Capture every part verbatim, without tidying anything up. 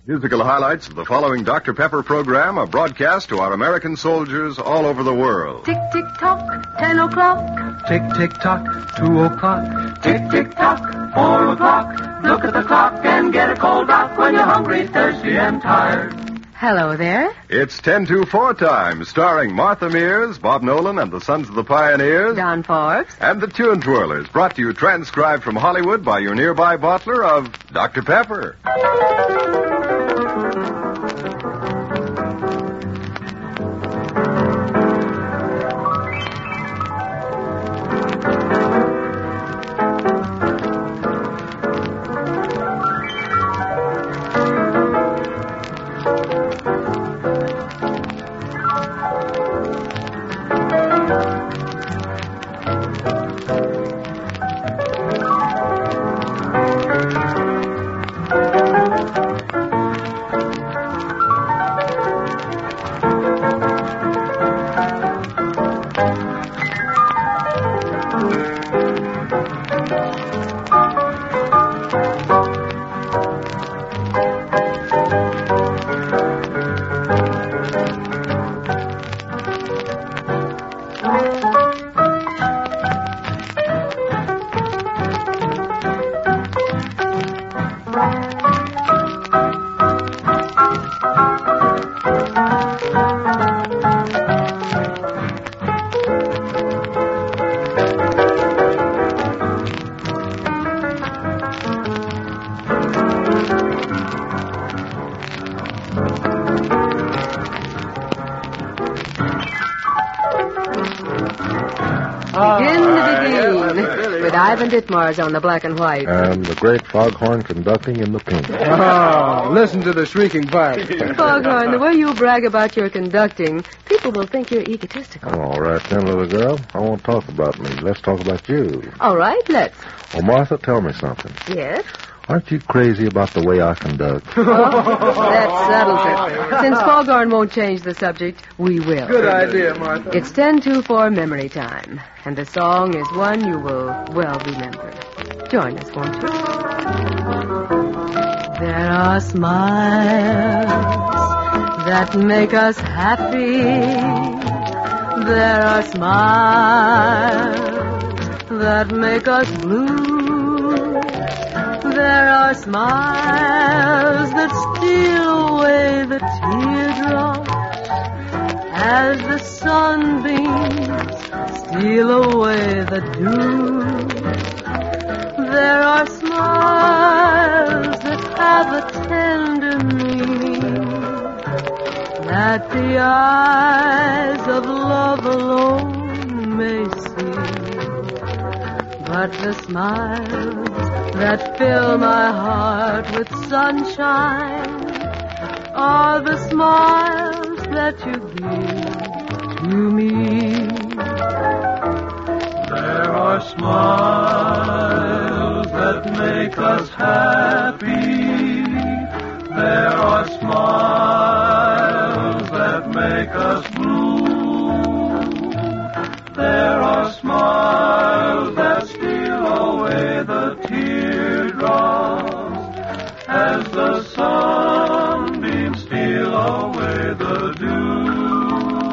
Musical highlights of the following Doctor Pepper program are broadcast to our American soldiers all over the world. Tick, tick, tock, ten o'clock. Tick, tick, tock, two o'clock. Tick, tick, tock, four o'clock. Look at the clock and get a cold rock when you're hungry, thirsty, and tired. Hello there. It's ten to four time, starring Martha Mears, Bob Nolan, and the Sons of the Pioneers. Don Forbes. And the Tune Twirlers, brought to you transcribed from Hollywood by your nearby bottler of Doctor Pepper. Ivan Ditmars on the black and white. And the great Foghorn conducting in the pink. Oh, listen to the shrieking pipe. Foghorn, the way you brag about your conducting, people will think you're egotistical. Oh, all right, then, little girl. I won't talk about me. Let's talk about you. All right, let's. Well, Martha, tell me something. Yes? Aren't you crazy about the way I conduct? Oh, that settles it. Since Foghorn won't change the subject, we will. Good idea, Martha. It's ten to four memory time, and the song is one you will well remember. Join us, won't you? There are smiles that make us happy. There are smiles that make us blue. There are smiles that steal away the teardrops as the sunbeams steal away the dew. There are smiles that have a tender meaning that the eyes of love alone may see. But the smiles that fill my heart with sunshine are the smiles that you give to me. There are smiles that make us happy. There are smiles that make us blue. There are smiles that steal away the teardrops as the sunbeams steal away the dew.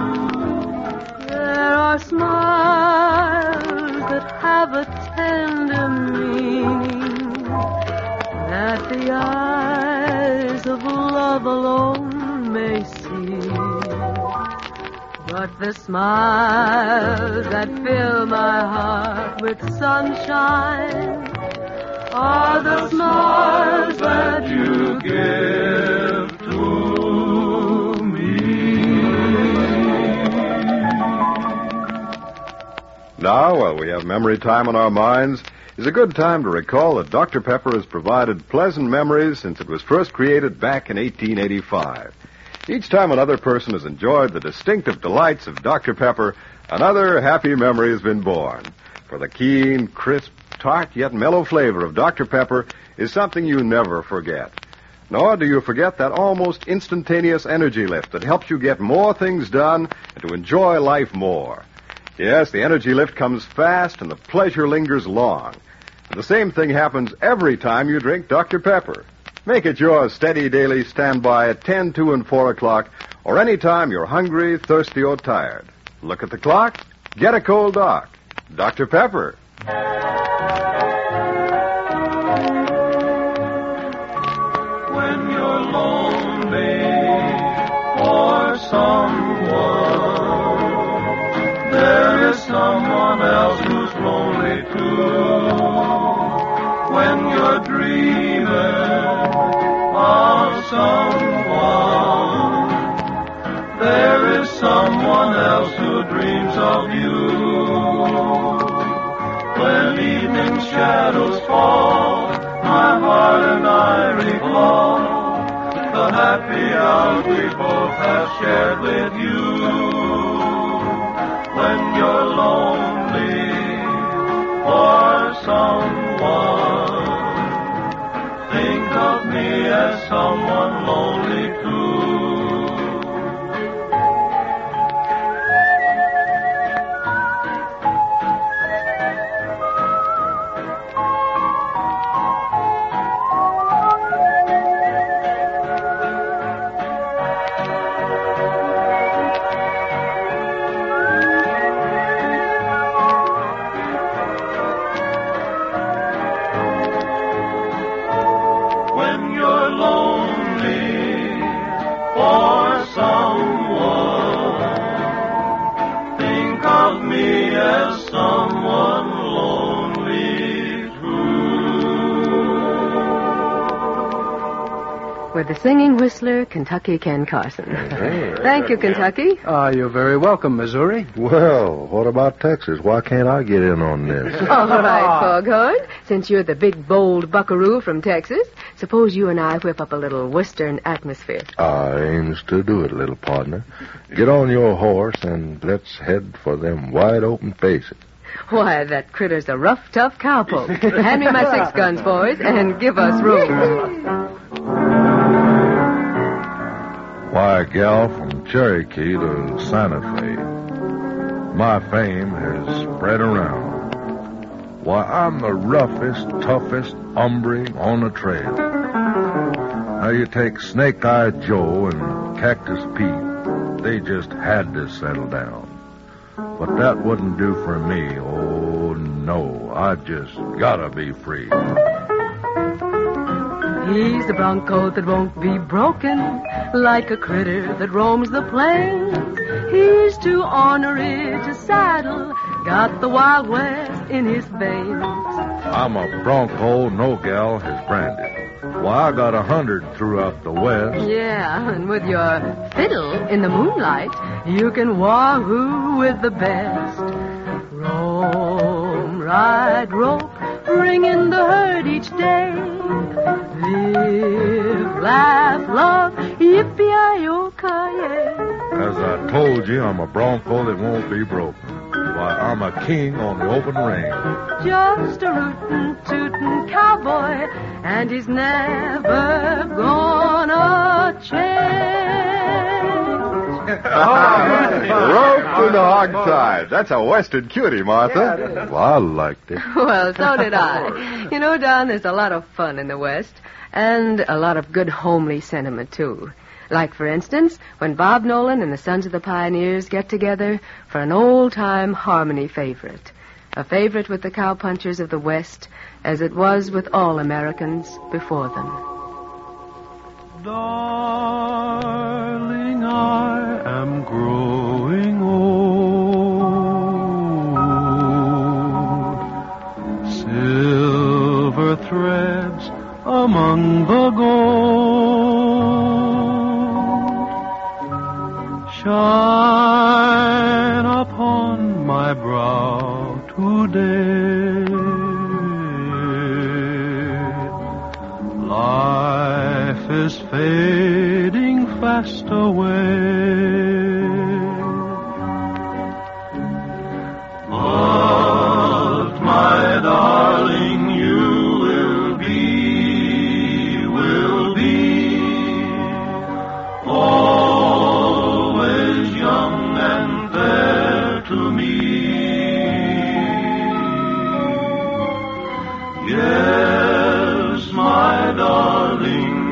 There are smiles that have a tender meaning that the eyes of love alone may see. But the smiles that fill my heart with sunshine are the smiles that you give to me. Now, while we have memory time on our minds, is a good time to recall that Doctor Pepper has provided pleasant memories since it was first created back in eighteen eighty-five. Each time another person has enjoyed the distinctive delights of Doctor Pepper, another happy memory has been born. For the keen, crisp, tart yet mellow flavor of Doctor Pepper is something you never forget. Nor do you forget that almost instantaneous energy lift that helps you get more things done and to enjoy life more. Yes, the energy lift comes fast and the pleasure lingers long. And the same thing happens every time you drink Doctor Pepper. Make it your steady daily standby at ten, two, and four o'clock, or any time you're hungry, thirsty, or tired. Look at the clock. Get a cold Doc. Doctor Pepper. When you're lonely for someone, there is someone else who's lonely too. When you're dreaming of someone, there is someone else who dreams of you. When evening shadows fall, my heart and I recall the happy hours we both have shared with you. When you're lonely for someone, think of me as someone lonely too. With the singing whistler, Kentucky Ken Carson. Hey. Thank you, Kentucky. Ah, you're very welcome, Missouri. Well, what about Texas? Why can't I get in on this? All right, Foghorn. Since you're the big, bold buckaroo from Texas, suppose you and I whip up a little western atmosphere. I aims to do it, little partner. Get on your horse and let's head for them wide open faces. Why, that critter's a rough, tough cowpoke. Hand me my six guns, boys, and give us room. Why, gal, from Cherokee to Santa Fe, my fame has spread around. Why, I'm the roughest, toughest hombre on the trail. Now you take Snake-Eyed Joe and Cactus Pete, they just had to settle down. But that wouldn't do for me. Oh, no, I just gotta be free. He's the bronco that won't be broken, like a critter that roams the plains. He's too ornery to saddle, got the Wild West in his veins. I'm a bronco no gal has branded. Why, I got a hundred throughout the West. Yeah, and with your fiddle in the moonlight, you can wahoo with the best. Roam, ride, rope, bring in the herd each day. Live, laugh, love, yippee-yi-yo-ki-yay. As I told you, I'm a bronco that won't be broken. Why, I'm a king on the open range. Just a rootin', tootin' cowboy, and he's never gonna change. Rope to the hogtie. That's a western cutie, Martha. Yeah, well, I liked it. Well, so did I. You know, Don, there's a lot of fun in the West, and a lot of good homely sentiment, too. Like, for instance, when Bob Nolan and the Sons of the Pioneers get together for an old-time harmony favorite. A favorite with the cowpunchers of the West, as it was with all Americans before them. Darling, I am growing old. Silver threads among the gold shine upon my brow today. Life is fading fast away. But my darling, you will be, will be always young and fair to me. Yes, my darling,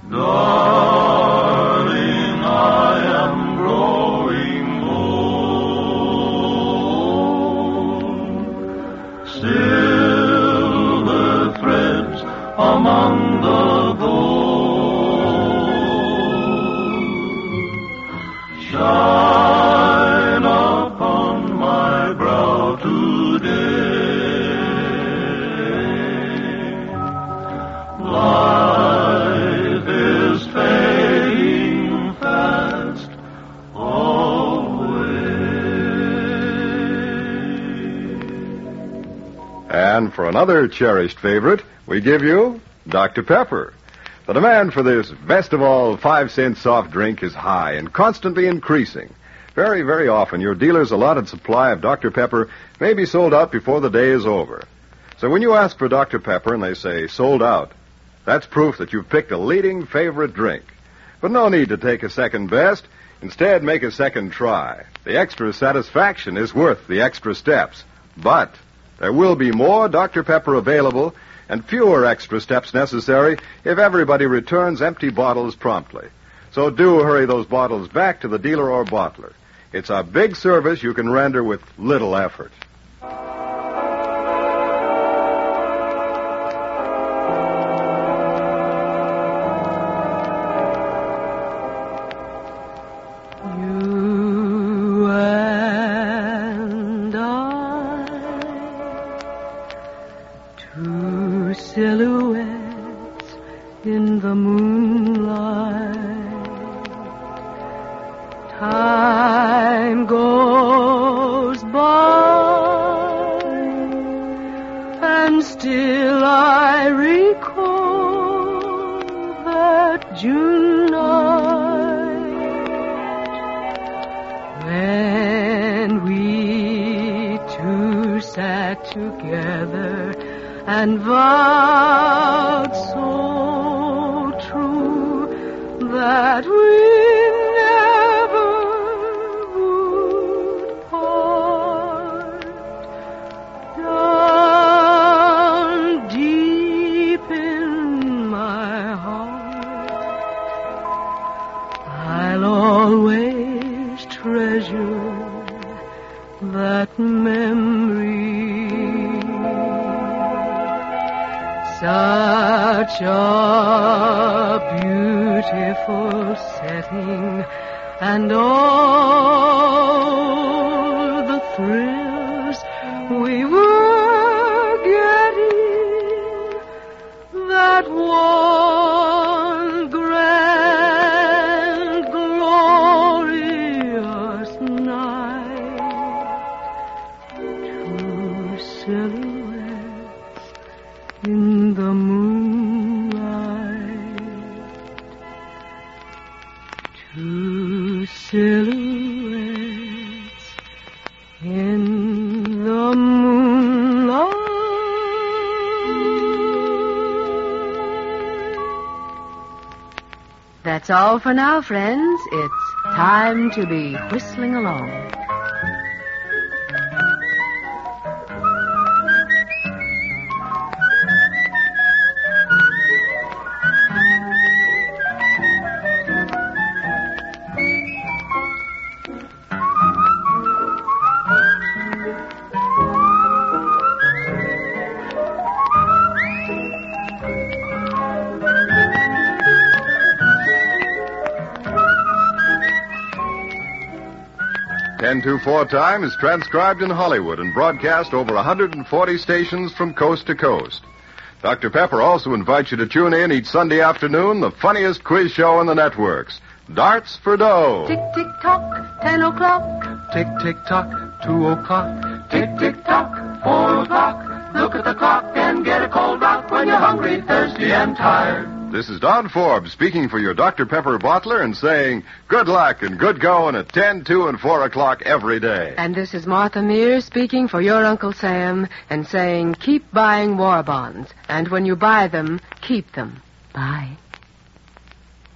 Darling, I am growing old. Silver threads among the gold shine upon my brow today. Life is fading fast away. And for another cherished favorite, we give you Doctor Pepper. The demand for this best of all five-cent soft drink is high and constantly increasing. Very, very often, your dealer's allotted supply of Doctor Pepper may be sold out before the day is over. So when you ask for Doctor Pepper and they say sold out, that's proof that you've picked a leading favorite drink. But no need to take a second best. Instead, make a second try. The extra satisfaction is worth the extra steps. But there will be more Doctor Pepper available and fewer extra steps necessary if everybody returns empty bottles promptly. So do hurry those bottles back to the dealer or bottler. It's a big service you can render with little effort. You and I, two silhouettes in the moonlight. Time goes by, and still I recall that June night when we two sat together and vowed so true that we never would part. Down deep in my heart, I'll always treasure that memory. Such a beautiful setting, and all the thrills we were getting, that one grand, glorious night. Two silhouettes in the moonlight, two silhouettes in the moonlight. That's all for now, friends. It's time to be whistling along. ten two four Time is transcribed in Hollywood and broadcast over one hundred forty stations from coast to coast. Doctor Pepper also invites you to tune in each Sunday afternoon, the funniest quiz show in the networks, Darts for Dough. Tick, tick, tock, ten o'clock. Tick, tick, tock, two o'clock. Tick, tick, tock, four o'clock. Look at the clock and get a cold rock when you're hungry, thirsty, and tired. This is Don Forbes speaking for your Doctor Pepper bottler and saying good luck and good going at ten, two, and four o'clock every day. And this is Martha Mears speaking for your Uncle Sam and saying keep buying war bonds. And when you buy them, keep them. Bye.